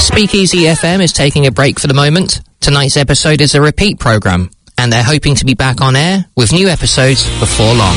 Speakeasy FM is taking a break for the moment. Tonight's episode is a repeat programme, and they're hoping to be back on air with new episodes before long.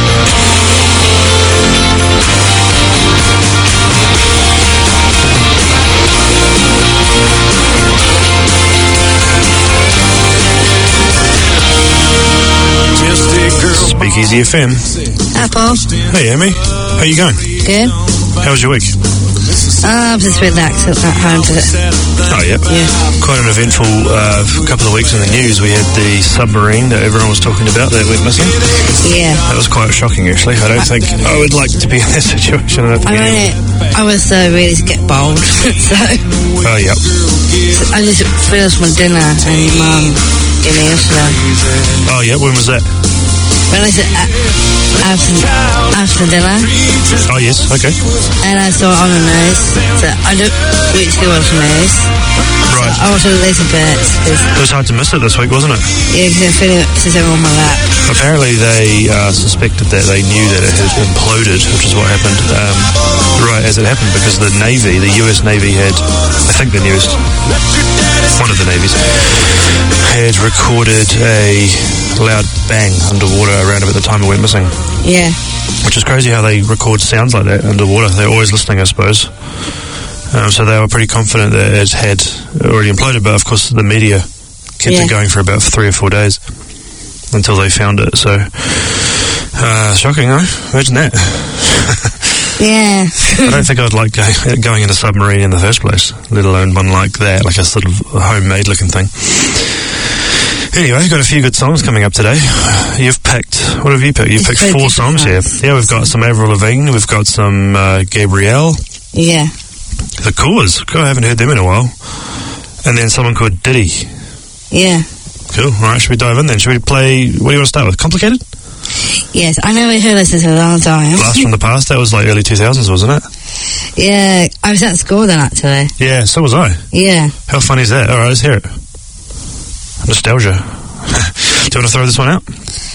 Speakeasy FM. Hi, Paul. Hey, Amy. How you going? Good. How was your week? I'm just relaxed at home today. Oh, yeah. Quite an eventful couple of weeks in the news. We had the submarine that everyone was talking about that went missing. Yeah. That was quite shocking, actually. I don't think I would like to be in that situation. I was really scared bold, so... Oh, yeah. So I just finished my dinner and Mum gave me yesterday. Oh, yeah. When was that? When I said after dinner. Oh, yes. Okay. And I saw it on the news. So I don't reach to watch the news. Right. So I watched a little bit. It was hard to miss it this week, wasn't it? Yeah, because I feel it since I'm on my lap. Apparently they suspected that they knew that it had imploded, which is what happened right as it happened, because the Navy, the US Navy had, I think the newest, one of the navies, had recorded a loud bang underwater around about the time it went missing. Yeah. Which is crazy how they record sounds like that underwater. They're always listening, I suppose. So they were pretty confident that it had already imploded, but of course the media kept it going for about 3 or 4 days until they found it. So, shocking, huh? Imagine that. Yeah. I don't think I'd like going in a submarine in the first place, let alone one like that, like a sort of homemade looking thing. Anyway, got a few good songs coming up today. You've picked, what have you picked? You've picked 4 songs here. Yeah, we've got some Avril Lavigne, we've got some Gabrielle. Yeah. The Coolers. I haven't heard them in a while. And then someone called Diddy. Yeah. Cool. All right, should we dive in then? Should we play, what do you want to start with? Complicated? Yes, I never heard this in a long time. Blast from the Past, that was like early 2000s, wasn't it? Yeah, I was at school then, actually. Yeah, so was I. Yeah. How funny is that? All right, let's hear it. Nostalgia. Do you want to throw this one out?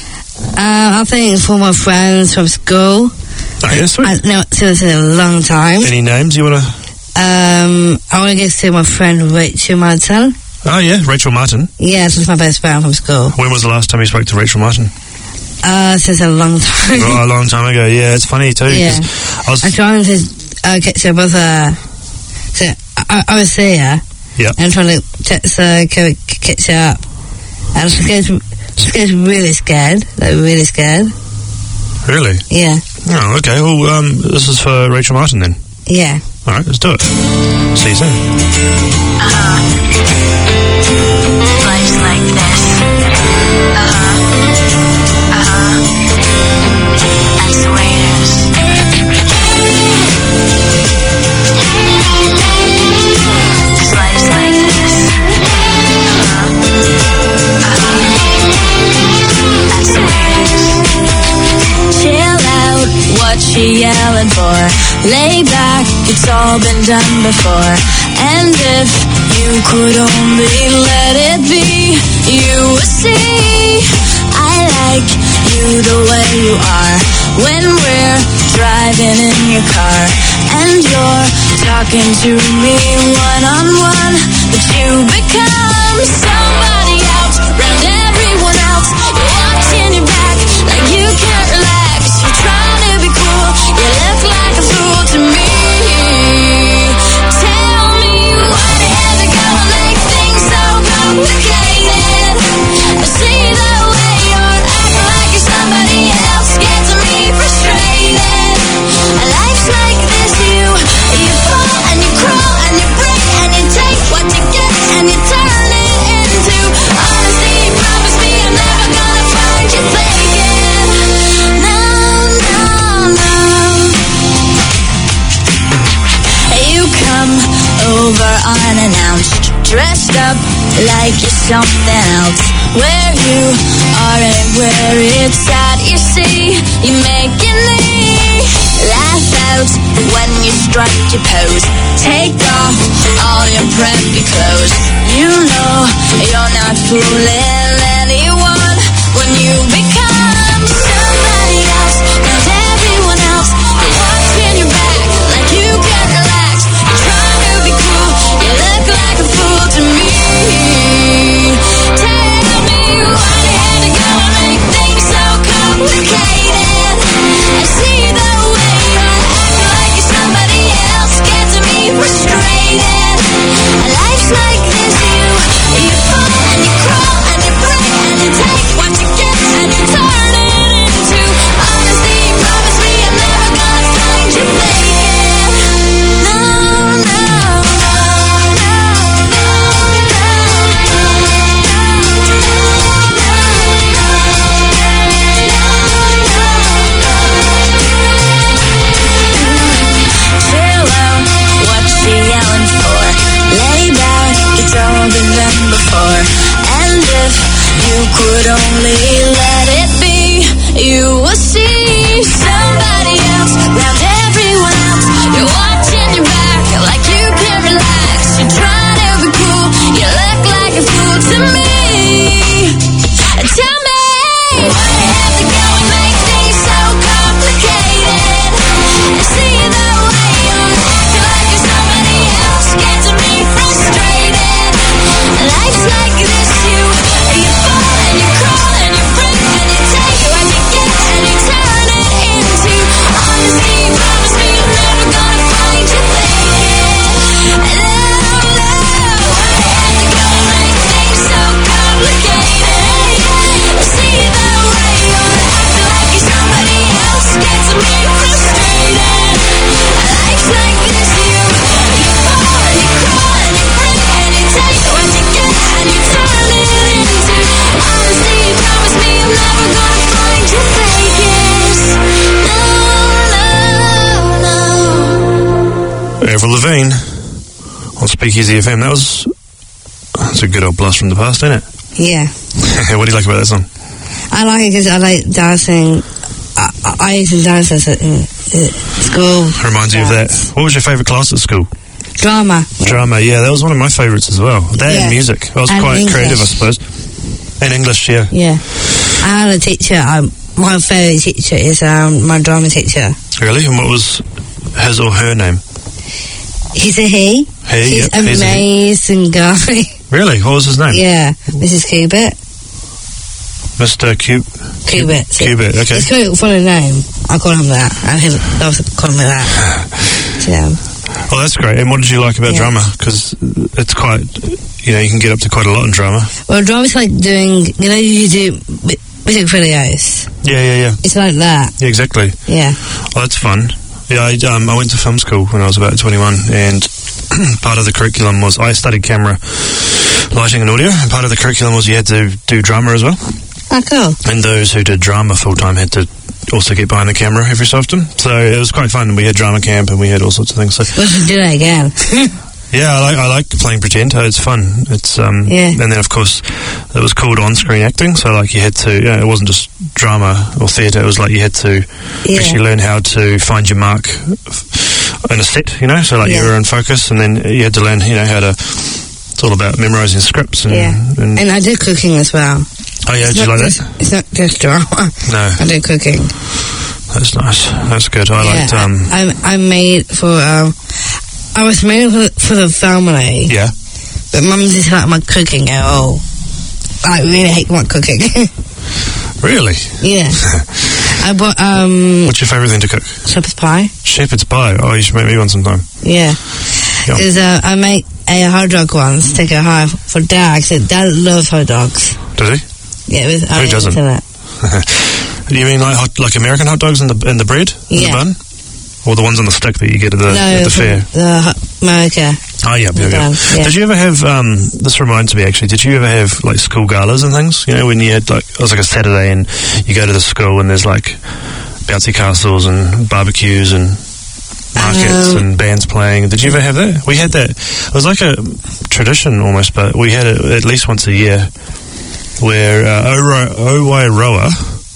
I think for my friends from school. Oh, yeah, sweet. I know it's in a long time. Any names you want to... I want to give to my friend Rachel Martin. Oh, yeah, Rachel Martin. Yeah, she's my best friend from school. When was the last time you spoke to Rachel Martin? Since a long time. Oh, a long time ago, yeah. It's funny too. Yeah. I'm trying to catch up with her. So I was there. Yeah. And trying to text her, catch up. And she gets really scared. Like, really scared. Really? Yeah. Oh, okay. Well, this is for Rachel Martin then. Yeah. All right, let's do it. See you soon. Life's like this. That's the way it is. This life's like this. That's the way it is. Chill out, what she yelling for? Lay back, it's all been done before. And if you could only let it be, you would see I like you the way you are. When we're driving in your car and you're talking to me one-on-one, but you become somebody else around everyone else. You're watching your back like you can't relax. You're trying to be cool, you look like a fool to me. Tell me what is it gonna make things so complicated? I see the way you're acting like you're somebody else, gets me frustrated. Life's like this, you fall and you crawl and you break and you take what you get and you turn it into honesty. Promise me I'm never gonna find you faking. No, no, no. You come over unannounced, dressed up like you're something else. Where you are and where it's at, you see, you're making me laugh out when you strut your pose. Take off all your preppy clothes. You know you're not fooling anyone when you become somebody else and everyone else. You're watching your back like you can't relax. You're trying to be cool, you look would only let it be, you will see somebody else around everyone else. You're watching your back like you can relax. You're trying to be cool, you look like a fool to me. Tell me, why do you have to go and make things so complicated? You see the way you feel like you're somebody else, gets me frustrated. Life's like this, you fall and you crawl and you break and you take what you get and you turn it into honesty. Promise me you're never gonna find your faking. Why do you have to go and make things so complicated? See the way you feel like you're somebody else, gets me frustrated. Life's like this, you fall and you crawl and you break and you take what you get and you turn it into honesty. Promise me I'm never gonna find your fakest. No. Avril Lavigne on Speakeasy FM. That's a good old blast from the past, ain't it? Yeah. What do you like about that song? I like it because I like dancing. I used to dance at school. Reminds you of that. What was your favourite class at school? Drama. Drama, yeah, that was one of my favourites as well. That Yeah. and music. I was And quite English. creative, I suppose. And English, yeah. Yeah. I had a teacher. My favourite teacher is my drama teacher. Really? And what was his or her name? He's a he. He, He's yep, he's a he. amazing guy. Really? What was his name? Yeah. Mrs. Kubert. Mr. Kubert. Kubert, okay. It's quite a funny name. I call him that. And he loves to call me that. So, Well, that's great. And what did you like about Yeah. drama? Because it's quite, you can get up to quite a lot in drama. well, drama's like doing, you do music videos. Yeah. It's like that. Yeah, exactly. Yeah. Well, that's fun. Yeah, I went to film school when I was about 21, and part of the curriculum was, I studied camera, lighting and audio, and part of the curriculum was you had to do drama as well. Oh, cool. And those who did drama full-time had to also get behind the camera every so often. So it was quite fun. We had drama camp and we had all sorts of things. So We should do that again. yeah, I like playing pretend. It's fun. It's Yeah. And then of course it was called on-screen acting. So like you had to, it wasn't just drama or theatre. It was like you had to Yeah. actually learn how to find your mark in a set. So like you Yeah. were in focus, and then you had to learn, how to. It's all about memorising scripts and. Yeah. and And I do cooking as well. oh yeah, did you like that? It's not just drama. No, I do cooking. that's nice. That's good. I liked. I made for I was made for the family, Yeah. but Mum didn't like my cooking at all. I really hate my cooking. Really? Yeah. I bought What's your favourite thing to cook? shepherd's pie. Shepherd's pie. Oh, you should make me one sometime. Yeah. Yum. Because I make a hot dog once, take a high for Dad, because Dad loves hot dogs. Does he? Yeah, with Who doesn't? Internet. Do you mean like American hot dogs in the bread? In Yeah. the bun? Or the ones on the stick that you get at the fair? America. Oh, yeah. Yeah. Did you ever have, this reminds me actually, did you ever have like school galas and things? When you had it was like a Saturday and you go to the school and there's like bouncy castles and barbecues and markets and bands playing. Did you ever have that? We had that. It was like a tradition almost, but we had it at least once a year where Owairoa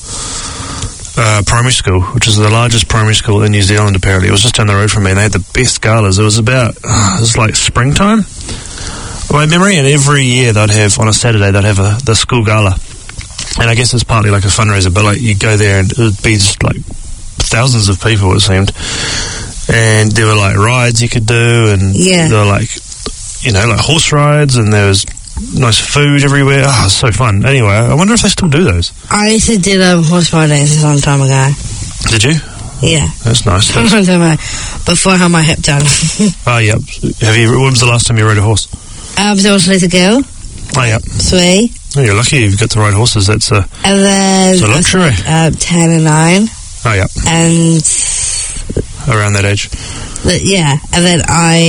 Primary School, which is the largest primary school in New Zealand apparently. It was just down the road from me and they had the best galas. It was about, it was like springtime by memory, and every year they'd have, on a Saturday, they'd have the school gala. And I guess it's partly like a fundraiser, but like you go there and it would be just like thousands of people, it seemed. And there were like rides you could do, and there were like, like horse rides, and there was nice food everywhere. Oh, it was so fun. Anyway, I wonder if they still do those. I used to do horse riding a long time ago. Did you? Yeah. That's nice. A long time ago. Before I had my hip done. Oh, yeah. When was the last time you rode a horse? I was a little girl. Oh, yeah. 3. Oh, you're lucky you've got to ride horses. That's a luxury. 10 and 9. Oh, yeah. And around that age. Yeah. And then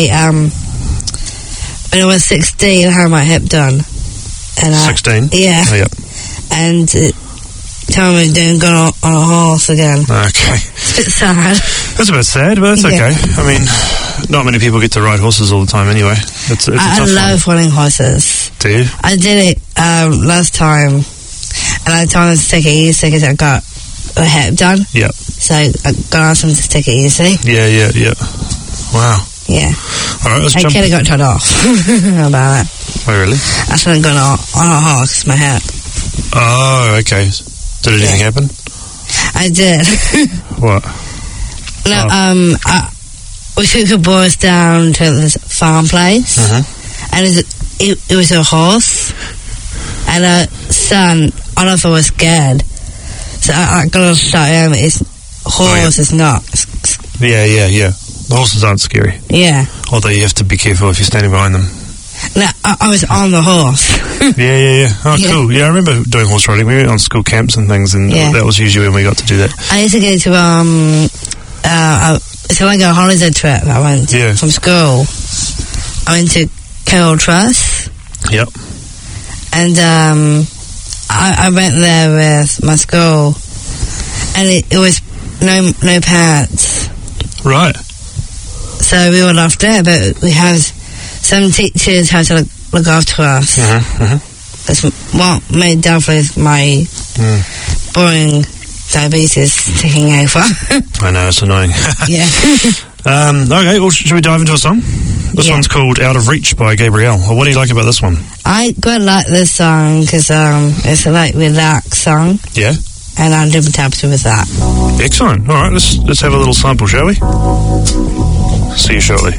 when I was 16, I had my hip done. And 16? Yeah. Oh, yeah. And time me doing going on a horse again. Okay. It's a bit sad. That's a bit sad, but that's okay. I mean, not many people get to ride horses all the time anyway. It's a tough I love riding horses. Do you? I did it last time. And I told him to take it easy because I got a hip done. Yeah. So I got asked him to take it easy. Yeah. Wow. Yeah. All right, let's I jump. kind of got turned off about it. Oh, really? I started going on a horse, my hip. Oh, okay. Did anything happen? I did. What? No, we took the boys down to this farm place, and it was a horse, and a son. I don't know if I was scared, so I got to shout him. His horse is not. Yeah. The horses aren't scary. Yeah. Although you have to be careful if you're standing behind them. No, I was on the horse. Yeah. Oh, Yeah. cool. Yeah, I remember doing horse riding. We went on school camps and things, and that was usually when we got to do that. I used to go to it's like a holiday trip. I went from school. I went to Carroll Trust. Yep. And I went there with my school, and it was no parents. Right. So we were left there, but we have some teachers had to look after us. That's what made definitely my boring diabetes taking over. I know, it's annoying. Yeah. Okay, well, should we dive into a song? This one's called Out of Reach by Gabrielle. Well, what do you like about this one? I quite like this song because it's a like relaxed song. Yeah? And I'm really happy with that. Excellent. All right, let's have a little sample, shall we? See you shortly.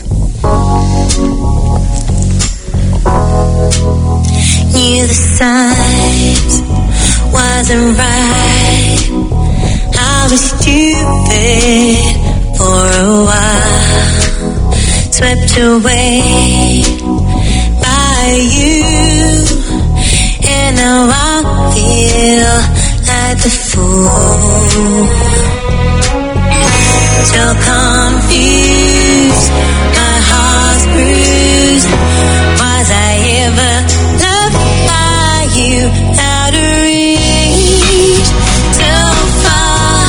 Knew the signs wasn't right. I was stupid for a while, swept away by you, and now I feel like the fool. So confused, my heart's bruised. Was I ever loved by you? Out of reach, so far.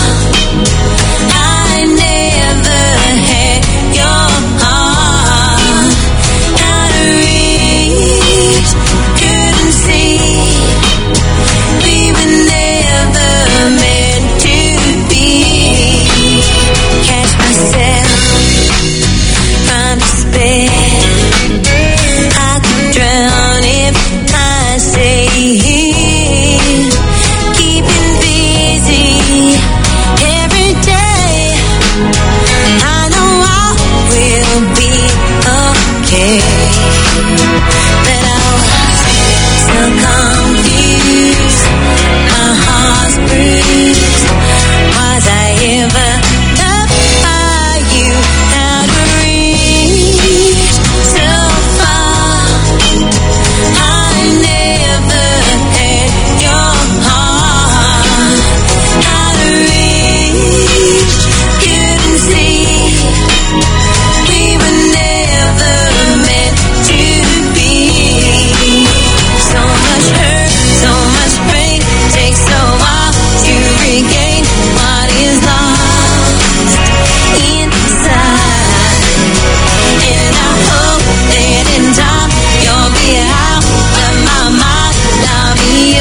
I never had your heart. Out of reach, couldn't see. We were never meant to be. Catch myself from despair. I could drown if I stay here. Keeping busy every day. I know I will be okay, but I was so confused. My heart's bruised. Was I ever loved by you? Out of reach, so far. I never had your heart. Out of reach, couldn't see. We were never meant to be. So much hurt, so much pain. Takes a while to regain what is lost inside. And I hope that in time you'll be out of my mind. I'll be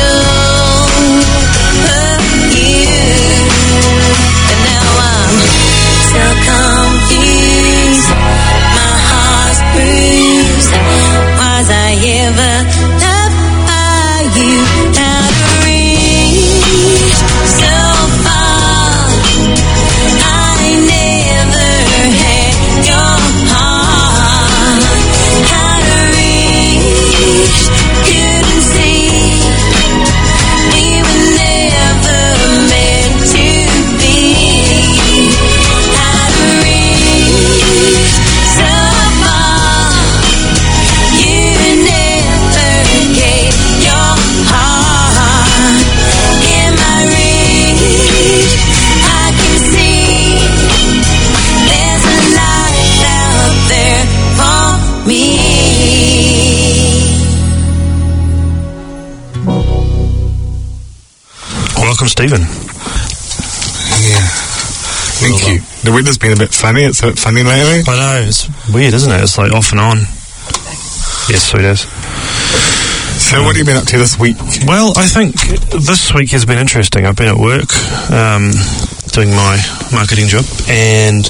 over you. But now I'm so confused. My heart's bruised. Was I ever loved by you? Out of reach, so far. I never had your heart. Out of reach, couldn't see. We were never meant to be. Out of reach, so far. You never gave your heart. In my reach, I can see there's a life out there for me. Welcome, Stephen. Yeah. Thank you. The weather's been a bit funny. It's a bit funny lately. I know, it's weird, isn't it? It's like off and on. Yes, sweet as. So So what have you been up to this week? Well, I think this week has been interesting. I've been at work doing my marketing job, and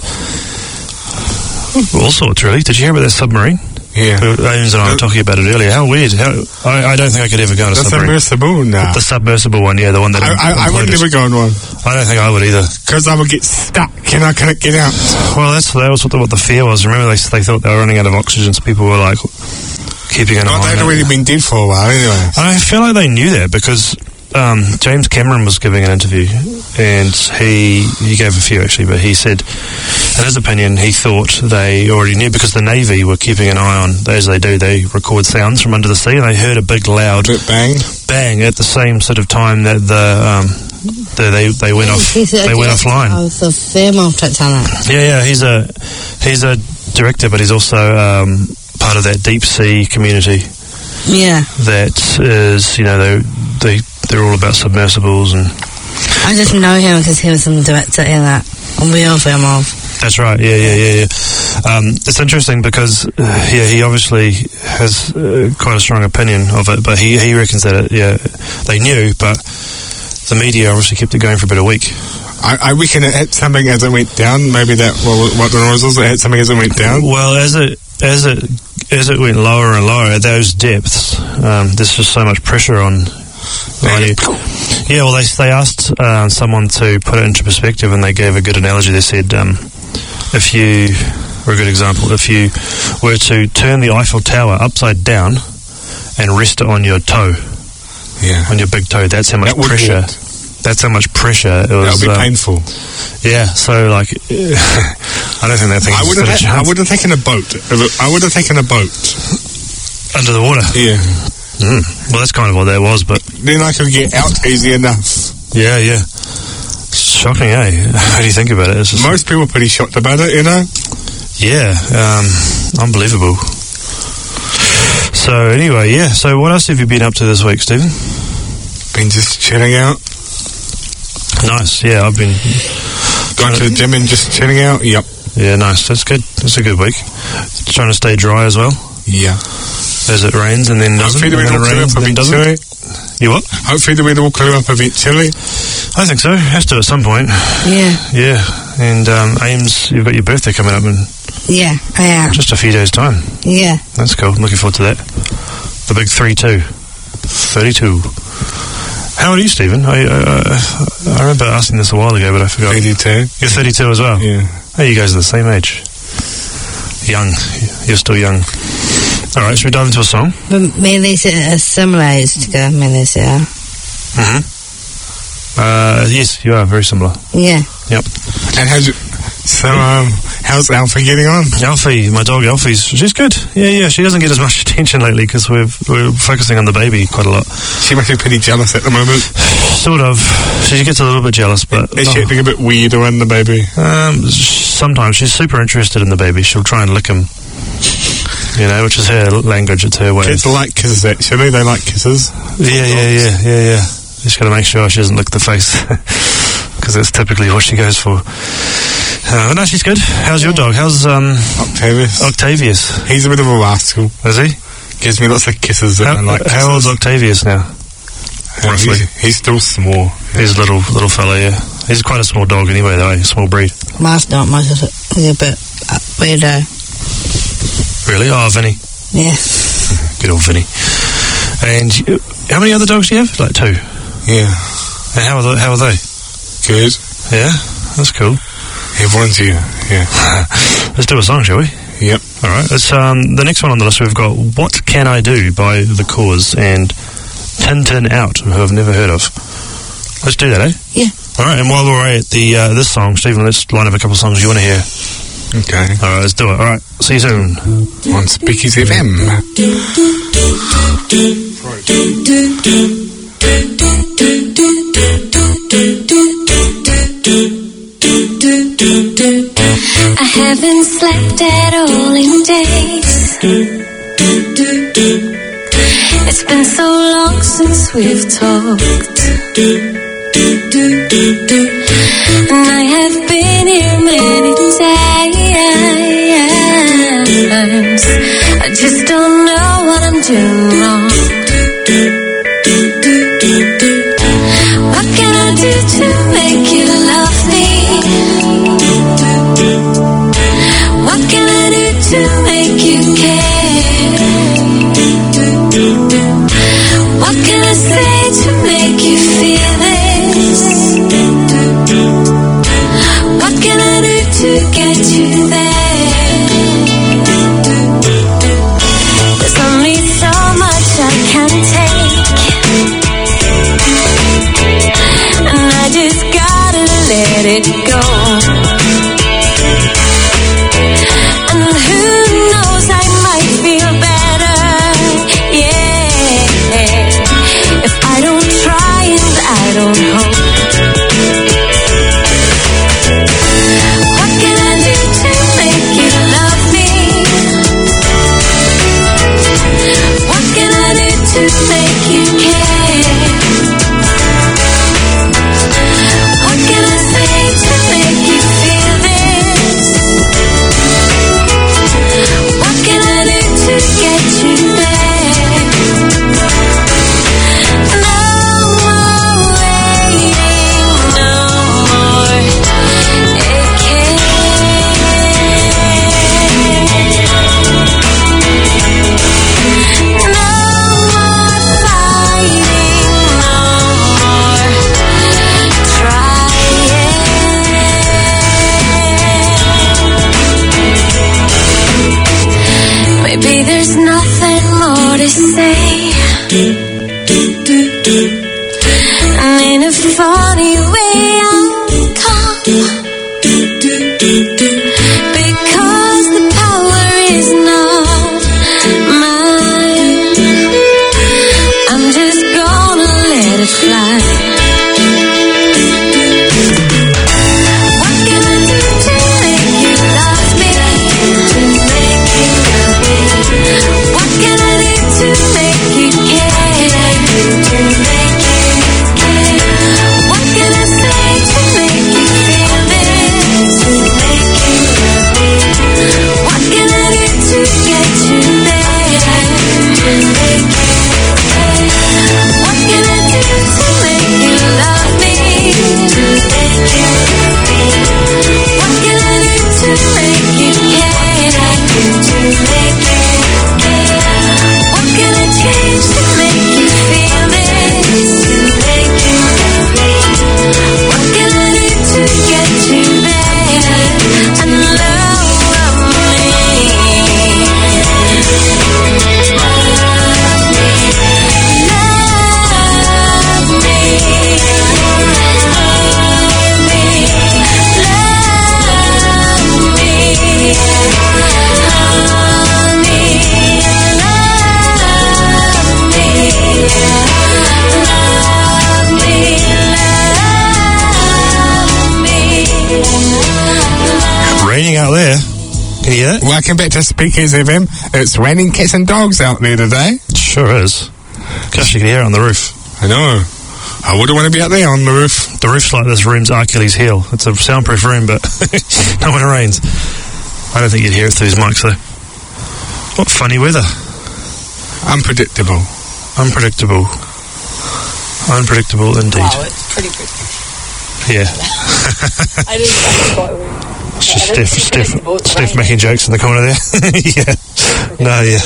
all sorts, really. Did you hear about that submarine? Yeah. Ames and I were talking about it earlier. How weird. I don't think I could ever go on a submarine. The submersible? Nah. The submersible one, yeah, the one that I would never go on one. I don't think I would either. Because I would get stuck and I couldn't get out. Well, that was what the fear was. Remember, they thought they were running out of oxygen, so people were like keeping an eye on it. They'd already been dead for a while anyway. I feel like they knew that because James Cameron was giving an interview, and he gave a few actually, but he said, in his opinion, he thought they already knew because the Navy were keeping an eye on, as they do, they record sounds from under the sea, and they heard a big loud bang at the same sort of time that they went offline. Oh, the thermal Titanic. Yeah, he's a director, but he's also part of that deep sea community. Yeah. That is, they're all about submersibles, and I just know him because he was the director in that Real Film of. That's right. Yeah. It's interesting because he obviously has quite a strong opinion of it, but he reckons that they knew, but the media obviously kept it going for about a week. I reckon it hit something as it went down. Maybe what the noise was. It hit something as it went down. Well, as it went lower and lower at those depths, there's just so much pressure on you. Yeah, well, they asked someone to put it into perspective, and they gave a good analogy. They said, if you were to turn the Eiffel Tower upside down and rest it on your toe, on your big toe, that's how much pressure. That's how much pressure it was. That would be painful. Yeah, so I don't think that thing. I would have taken a boat. I would have taken a boat under the water. Yeah. Well, that's kind of what that was, but then I could get out easy enough. Yeah. Shocking, eh? How do you think about it? Most people are pretty shocked about it, Yeah, unbelievable. So anyway, so what else have you been up to this week, Stephen? Been just chilling out. Nice, yeah, I've been going to the gym and just chilling out. Yep. Yeah, nice. That's good. That's a good week. Trying to stay dry as well. Yeah. As it rains and then doesn't. Hopefully the weather will clear up eventually. You what? Hopefully the weather will clear up eventually. I think so. Has to at some point. Yeah. And Ames, you've got your birthday coming up in I am. just a few days' time. Yeah. That's cool. Looking forward to that. The big 32. How old are you, Stephen? I remember asking this a while ago, but I forgot. 32. You're 32 as well? Yeah. Hey, you guys are the same age. Young. You're still young. All right, should we dive into a song? But me and Lisa are similar age to go. Me and Lisa are. Yes, you are very similar. Yeah. Yep. And how's Alfie getting on? Alfie, my dog Alfie, she's good. Yeah, she doesn't get as much attention lately because we're focusing on the baby quite a lot. She must be pretty jealous at the moment. Sort of. She gets a little bit jealous, but... Is she acting a bit weird around the baby? Sometimes. She's super interested in the baby. She'll try and lick him. Which is her language, it's her way. Kids like kisses, actually. They like kisses. Yeah. Just got to make sure she doesn't lick the face, because that's typically what she goes for. No, she's good. How's your dog? How's Octavius? He's a bit of a rascal. Is he? Gives me lots of kisses. How old's Octavius now? Roughly. He's still small. He's a little fella, yeah. He's quite a small dog anyway, though, a small breed. Mine's not much of it. He's a bit weirdo. Really? Oh, Vinny. Yeah. Good old Vinny. And how many other dogs do you have? Like 2? Yeah. And how are they? Good. Yeah? That's cool. Everyone's here. Yeah. Let's do a song, shall we? Yep. All right. It's the next one on the list. We've got "What Can I Do" by The Cause and "Tintin Out," who I've never heard of. Let's do that, eh? Yeah. All right. And while we're at this song, Stephen, let's line up a couple of songs you want to hear. Okay. All right. Let's do it. All right. See you soon on Speakeasy FM. I haven't slept at all in days. It's been so long since we've talked, and I have been here many times. I just don't know what I'm doing wrong. to say, and in a funny way I'll come, because the power is not mine. I'm just gonna let it fly. Welcome back to Speakers FM. It's raining cats and dogs out there today. It sure is. Gosh, you can hear it on the roof. I know. I wouldn't want to be out there on the roof. The roof's like this room's Achilles' heel. It's a soundproof room, but not when it rains. I don't think you'd hear it through these mics, though. What funny weather. Unpredictable. Unpredictable. Unpredictable indeed. Wow, it's pretty good. Yeah. I didn't think quite weird. It's just Steph making jokes in the corner there. Yeah. No, yeah.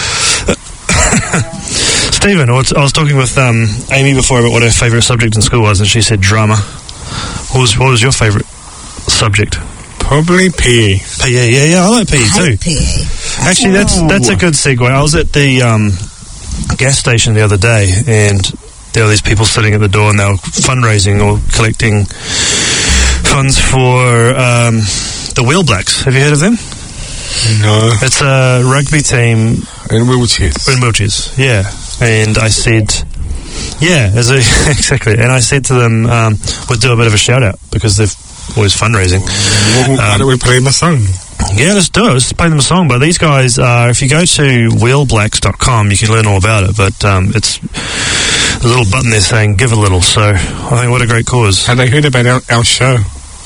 Stephen, I was talking with Amy before about what her favourite subject in school was, and she said drama. What was your favourite subject? Probably PE. PE, yeah, I like PE too. PE. Actually, that's a good segue. I was at the gas station the other day, and there were these people sitting at the door, and they were fundraising or collecting funds for the Wheel Blacks. Have you heard of them? No. It's a rugby team in wheelchairs. In wheelchairs, yeah. And I said, yeah, exactly. And I said to them, we'll do a bit of a shout out because they're always fundraising. Why don't we play them a song? Yeah, let's do it. Let's play them a song. But these guys, if you go to wheelblacks.com, you can learn all about it. But it's a little button there saying give a little. So I think what a great cause. Have they heard about our show?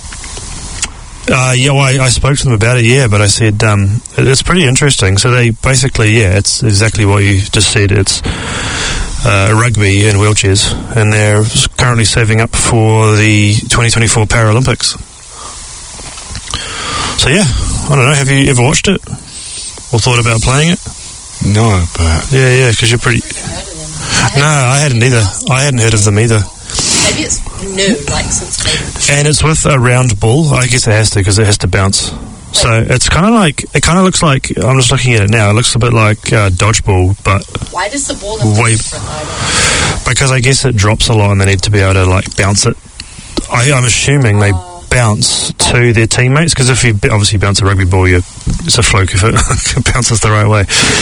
Yeah, well, I spoke to them about it, yeah, but I said it's pretty interesting. So they basically, yeah, it's exactly what you just said. It's rugby and wheelchairs, and they're currently saving up for the 2024 Paralympics. So yeah, I don't know, have you ever watched it? Or thought about playing it? No, but... Yeah, because you're pretty... No, I hadn't either. I hadn't heard of them either. Maybe it's new, like since COVID. And it's with a round ball. I guess it has to, because it has to bounce. So it's kind of like, it kind of looks like, I'm just looking at it now, it looks a bit like dodgeball, but... Why does the ball look different? Because I guess it drops a lot and they need to be able to like bounce it. I'm assuming they bounce to their teammates, because if you obviously bounce a rugby ball, it's a fluke if it bounces the right way.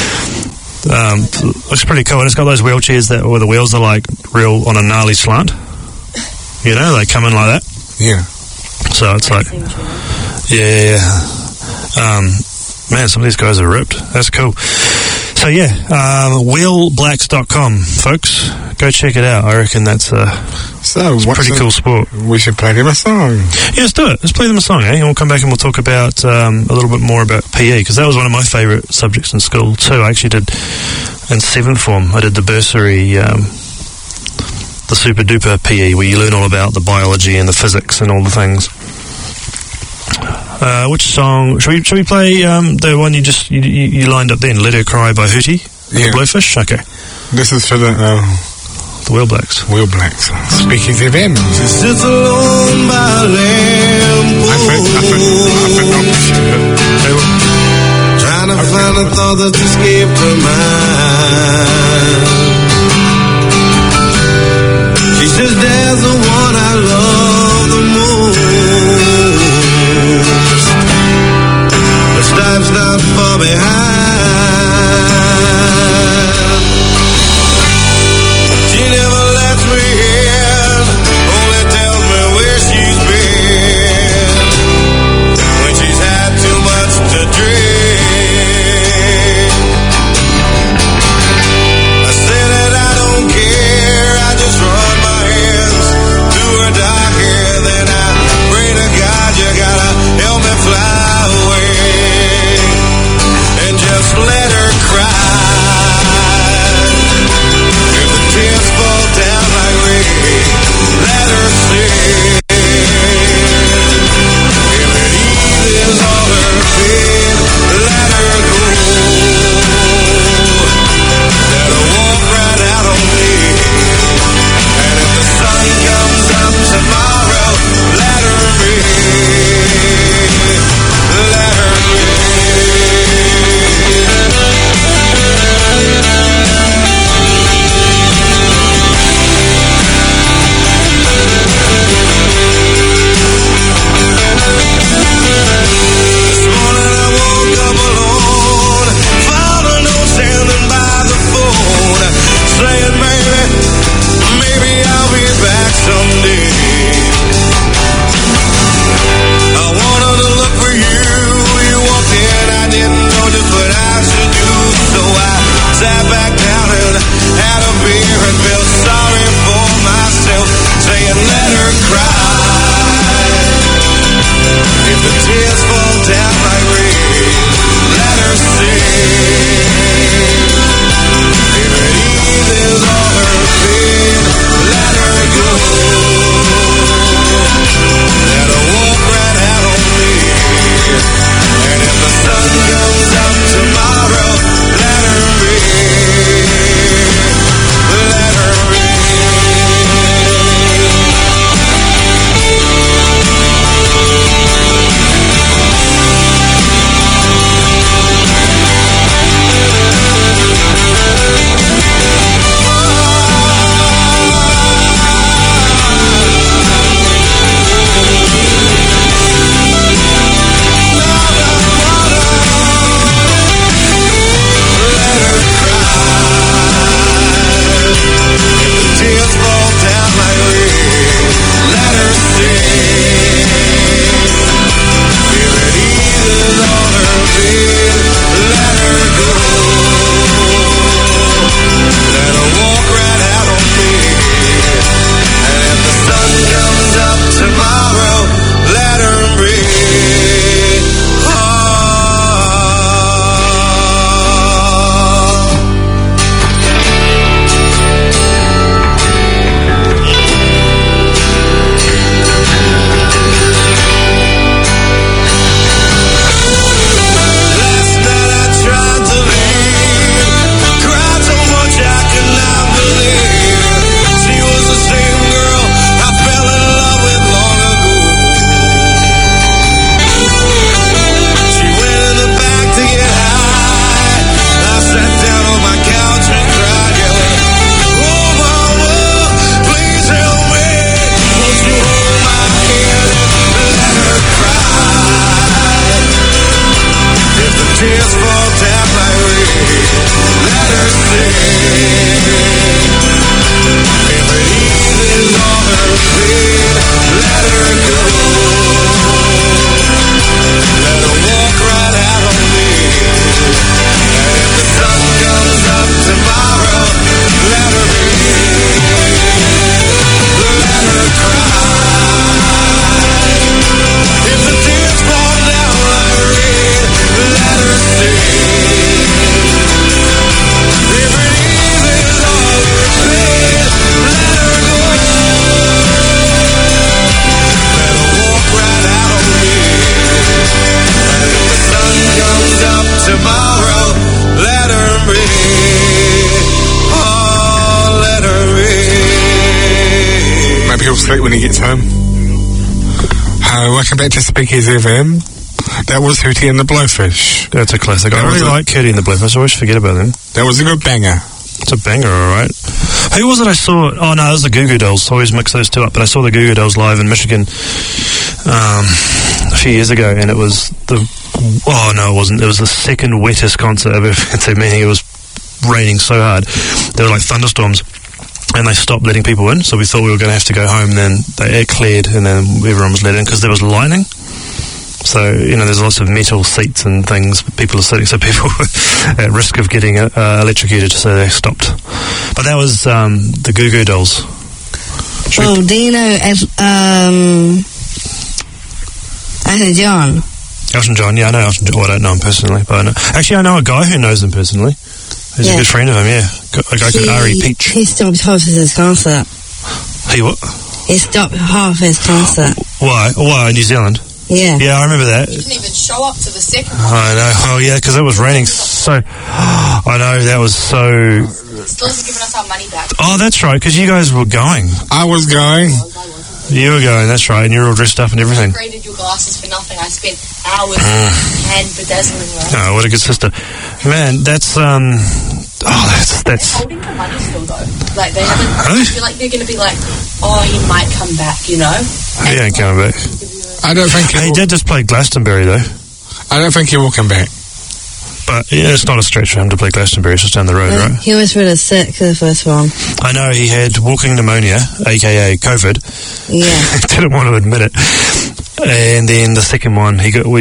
Looks pretty cool, and it's got those wheelchairs where the wheels are like real on a gnarly slant. You know, they come in like that. Yeah. So it's like, yeah. Man, some of these guys are ripped. That's cool. So yeah, wheelblacks.com, folks. Go check it out. I reckon that's a pretty cool sport. We should play them a song. Yeah, let's do it. Let's play them a song, eh? And we'll come back and we'll talk about a little bit more about PE, because that was one of my favourite subjects in school too. I actually did, in 7th form, I did the bursary, the super duper PE, where you learn all about the biology and the physics and all the things. Which song should we play? The one you lined up then, "Let Her Cry" by Hootie, yeah. Blowfish. Okay, this is for the Wheel Blacks. Wheel Blacks. Speakers FM. She sits alone by lamp, I think trying to I find a thought that's escaped her mind. She says, Dad's the one I love the most, but life's not far behind. She never lets me in, only tells me where she's been when she's had too much to drink. I say that I don't care, I just run my hands through her dark hair, then I pray to God you gotta help me fly away and just let her cry. If the tears fall down like rain, let her sing. If it eases all her pain, let her go. Let her walk right out on me. And if the sun comes up tomorrow, let her ring. Let her This morning I woke up alone, found a note standing by the phone, saying, maybe I'll be back someday. I wanted to look for you, you walked in, I didn't know just what I should do, so I sat back down and had a beer and felt sorry for myself, saying, let her cry. If the tears fall down like rain, let her sing. If it eases all her pain, let her go. Let her walk right out on me. And if the sun comes up tomorrow, let her ring. Let her ring. Tears fall down like rain, let her sing. If it eases all her pain, let her go. Let her walk right out on me. And if the sun comes up tomorrow, let her ring. Last night I tried to leave, cried so much I could not believe. She was the same girl I fell in love with long ago. She went in the back to get high. I sat down on my couch and cried, yelling, oh mama, please help me. Won't you hold my hand and let her cry? If the tears fall down like rain, let her sing. If it eases all her pain, let her go. Let her walk right out on me. And if the sun comes up tomorrow, let her ring. Let her cry. If the tears fall down like rain, let her sing. If it eases all her pain, let her go. Let her walk right out on me. And if the sun comes up tomorrow, let her ring. Oh, let her ring. Maybe he'll sleep when he gets home. Welcome back to Speakeasy FM. That was Hootie and the Blowfish. That's a classic. I really like Hootie and the Blowfish. I always forget about them. That was a good banger. It's a banger, alright. Who was it I saw? Oh no, it was the Goo Goo Dolls. I always mix those two up. But I saw the Goo Goo Dolls live in Michigan a few years ago, and it was oh no, it wasn't. It was the second wettest concert I've ever been to, meaning it was raining so hard. There were like thunderstorms, and they stopped letting people in, so we thought we were going to have to go home. Then it cleared, and then everyone was let in because there was lightning. So, there's lots of metal seats and things people are sitting, so people were at risk of getting electrocuted, so they stopped. But that was the Goo Goo Dolls. Well, do you know Elton John? Elton John, yeah, I know Elton John. Well, I don't know him personally, but I know. Actually, I know a guy who knows him personally. He's a good friend of him, yeah. A guy called Ari Peach. He stopped half his concert. He what? He stopped half his concert. Why? Why, New Zealand? Yeah. Yeah, I remember that. You didn't even show up to the second one. I know. Oh, yeah, because it was raining so... I know, that was so... Still hasn't given us our money back. Oh, that's right, because you guys were going. I was going. You were going, that's right, and you were all dressed up and everything. I upgraded your glasses for nothing. I spent hours hand bedazzling them. Oh, what a good sister. Man, that's... They're holding the money still, though. Like, they haven't... Really? I feel like they're going to be like, oh, he might come back, He ain't coming back. I don't think He did just play Glastonbury, though. I don't think he will come back. But, yeah, it's not a stretch for him to play Glastonbury. It's just down the road, right? He was really sick the first one. I know, he had walking pneumonia, a.k.a. COVID. Yeah. Didn't want to admit it. And then the second one, he got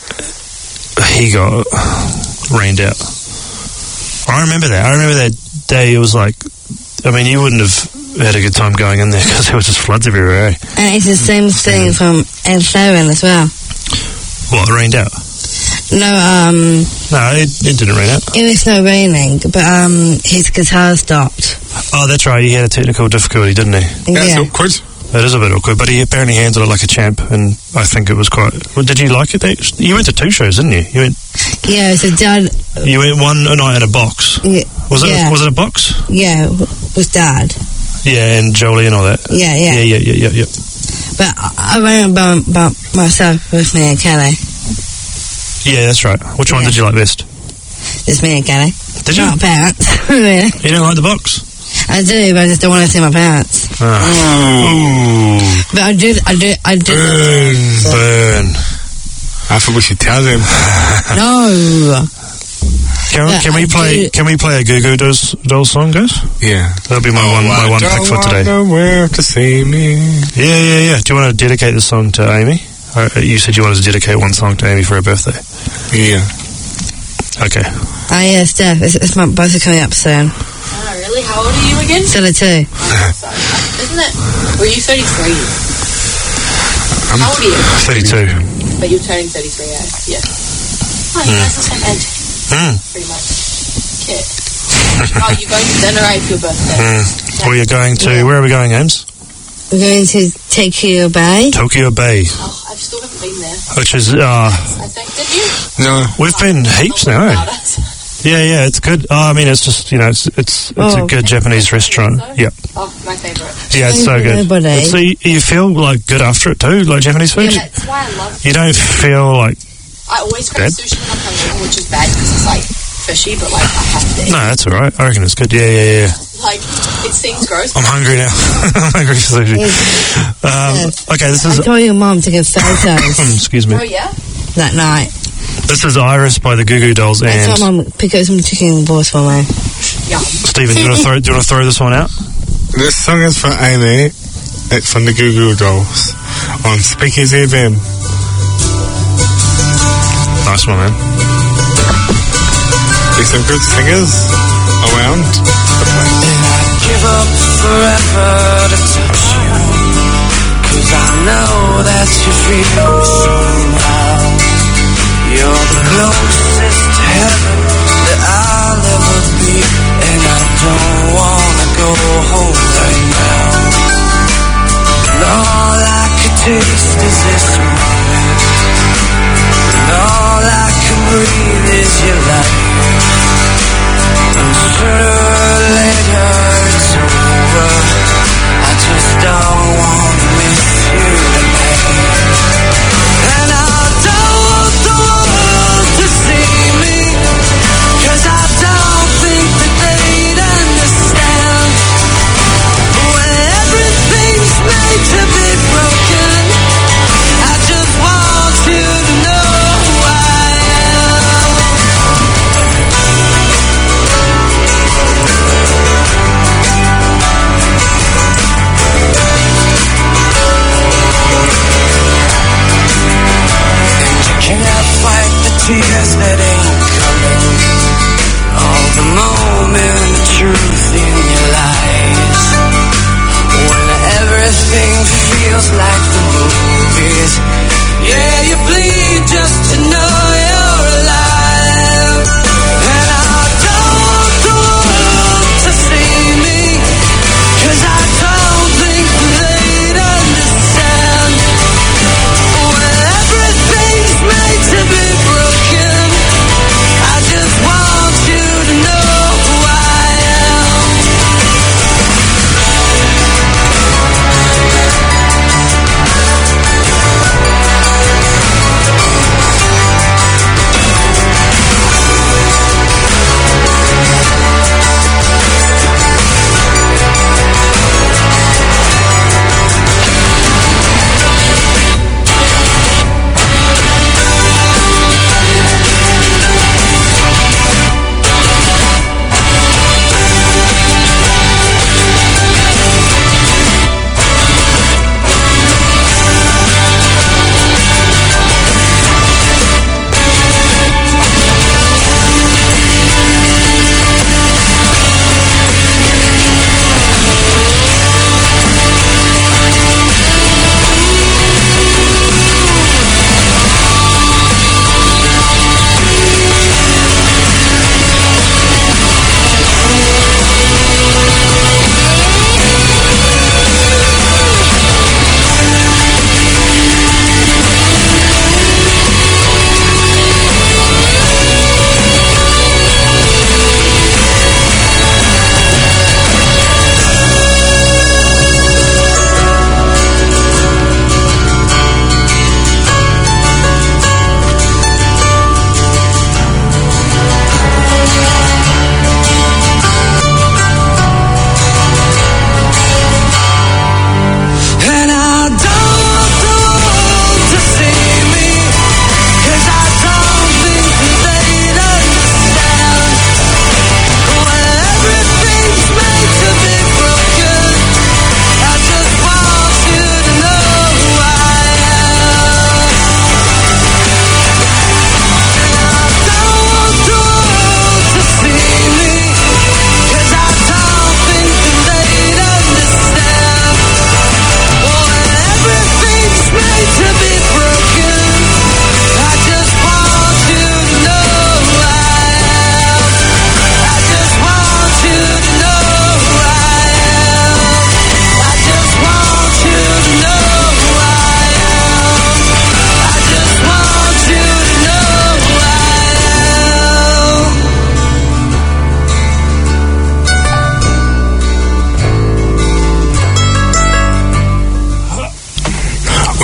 rained out. I remember that day. It was like, I mean, you wouldn't have had a good time going in there because there was just floods everywhere, eh? And it's the same thing from Ed Sheeran as well. What, rained out? No, it didn't rain out. it was no raining, but his guitar stopped. Oh, that's right, he had a technical difficulty, didn't he? That's Yeah. awkward. That is a bit awkward, but he apparently handled it like a champ, and I think it was quite... Well, did you like it? You went to 2 shows, didn't you? Yeah, so Dad... You went one night in a box. Yeah, Was it a box? yeah, was Dad. Yeah, and Jolie and all that. Yeah. Yeah. But I went by myself with me and Kelly. Yeah, that's right. Which one Yeah. did you like best? It's me and Kelly. Did you? Not parents. Yeah. You didn't like the box? I do, but I just don't want to see my parents. Ooh. But I did. Burn. I thought we should tell them. No. Can we play a Goo Goo Dolls song, guys? Yeah. That'll be my one pick for today. Don't want to see me. Yeah. Do you want to dedicate the song to Amy? You said you wanted to dedicate one song to Amy for her birthday. Yeah. Okay. Oh yeah, Steph. It's my birthday coming up soon. Oh, really? How old are you again? 32. Sorry. Isn't it? Were you 33? How old are you? 32. But you're turning 33, eh? Yeah. Oh, you guys are the same age. Pretty much. Okay. Oh, you're going to dinner, eh, for your birthday? Where are you going to? Where are we going, Ames? We're going to Tokyo Bay. Tokyo Bay, Oh, I still haven't been there. which is I think. Did you? No. we've been heaps now. About Eh? it. Yeah, it's good. I mean, it's just it's a good Japanese restaurant. Yeah, Oh, my favourite. yeah, it's so Thank you, good. everybody. So you feel like good after it too, like Japanese food. Yeah, that's why I love You don't feel like I always crave Bad? sushi when I'm hungry, which is bad because it's like fishy, but like I have to eat. no, that's all right. I reckon it's good. Yeah. Like, it seems gross. I'm hungry now. I'm hungry for sushi. Okay, this I is. told your mum to get photos Excuse Oh, me. yeah? that night. This is Iris by the Goo Goo Dolls, I told and Mum to pick up some chicken balls for me. Yum. Stephen. Do you want to throw this one out? This song is for Amy. It's from the Goo Goo Dolls on Speakeasy FM. Nice one, man. There's some good singers around the place. Give up forever to touch you, 'cause I know that you feel somehow. You're the closest to heaven that I'll ever be, and I don't wanna go home right now. And all I could taste is this moment, and all I can breathe is your light. And sooner or later it's over, I just don't want to miss you tonight. And I don't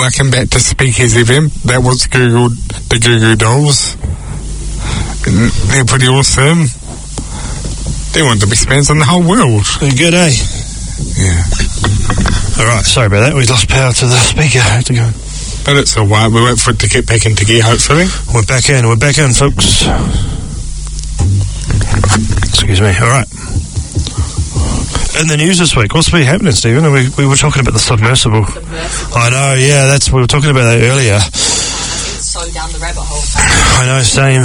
welcome back to Speakeasy FM. That was the Goo Goo Dolls. They're pretty awesome. They want to be spans on the whole world. They're good, eh? Yeah. Alright, sorry about that. We lost power to the speaker. I had to go. But it's alright. We wait for it to get back into gear, hopefully. We're back in, folks. Excuse me. Alright. In the news this week, what's been happening, Stephen? We were talking about the submersible. I know, yeah, we were talking about that earlier. So down the rabbit hole. I know, same.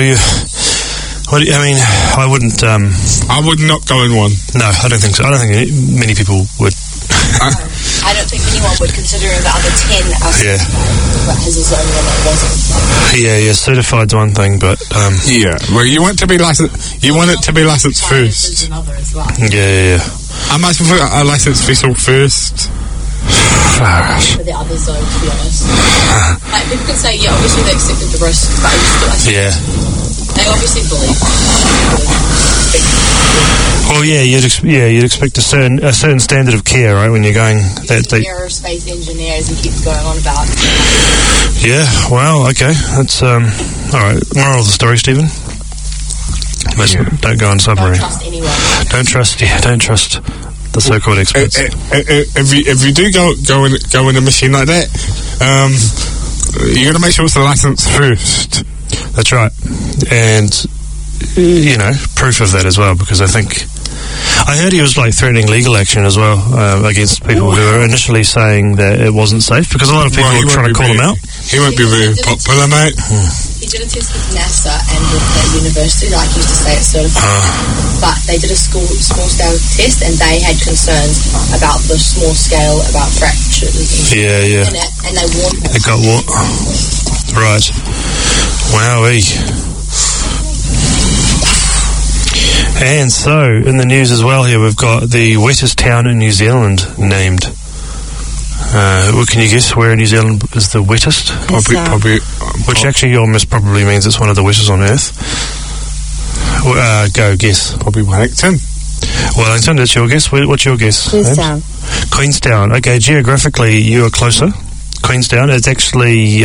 I mean, I wouldn't, I would not go in one. No, I don't think so. I don't think many people would. I don't think anyone would, considering the other 10 are but his is the only one that wasn't. Yeah, certified's one thing, but yeah. Well, you want it to be licensed. You want it to be licensed first. Another as well. Yeah. I might prefer a licensed vessel first. For the others, though, to be honest, like people can say, obviously they accepted the risk, but they obviously believe. Well, you'd expect a certain standard of care, right? When you're going that deep. Aerospace engineers, he keeps going on about. Yeah, well, okay, that's all right. Moral of the story, Stephen. Don't go on submarine. Don't trust anyone. Don't trust the so-called experts. If you do go in a machine like that, you got to make sure it's a license first. That's right, and proof of that as well, because I heard he was threatening legal action as well against people who were initially saying that it wasn't safe, because a lot of people were trying to call him out. He won't be very popular, mate. He did a test with NASA and with the university, like you used to say, it's certified. But they did a small-scale test, and they had concerns about the small scale, about fractures and and they warned him. It got right. Wowee. And so, in the news as well here, we've got the wettest town in New Zealand named. Can you guess where in New Zealand is the wettest? Probably. Which actually, your miss probably means it's one of the wettest on Earth. Go, guess. Probably Wellington. Wellington, that's your guess. What's your guess? Queenstown. Okay, geographically, you are closer. Queenstown. It's actually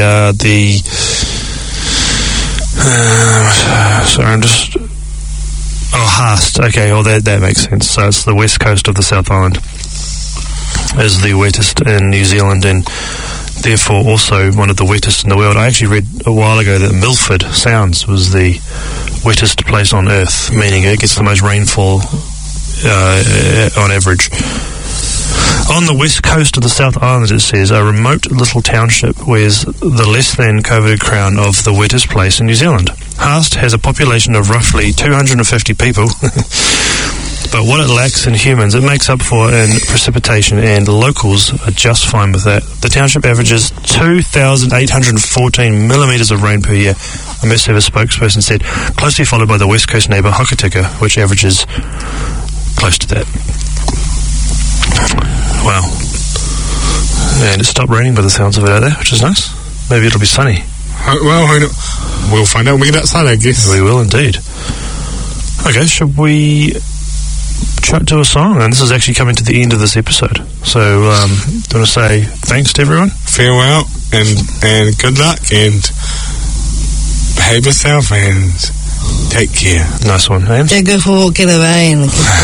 sorry, I'm just... Haast. Okay, that makes sense. So it's the west coast of the South Island is the wettest in New Zealand, and therefore also one of the wettest in the world. I actually read a while ago that Milford Sounds was the wettest place on Earth, meaning it gets the most rainfall on average. On the west coast of the South Island, it says, a remote little township wears the less than coveted crown of the wettest place in New Zealand. Haast has a population of roughly 250 people, but what it lacks in humans, it makes up for in precipitation, and locals are just fine with that. The township averages 2,814 millimetres of rain per year, a Met Service spokesperson said, closely followed by the west coast neighbour Hokitika, which averages close to that. Wow. And it stopped raining by the sounds of it out there, which is nice. Maybe it'll be sunny. Well, we'll find out when we get outside, I guess. We will indeed. Okay, should we chat to a song? And this is actually coming to the end of this episode. So, do you want to say thanks to everyone? Farewell, and good luck, and behave yourself, and take care. Nice one, Ames. Go for a walk, get away, and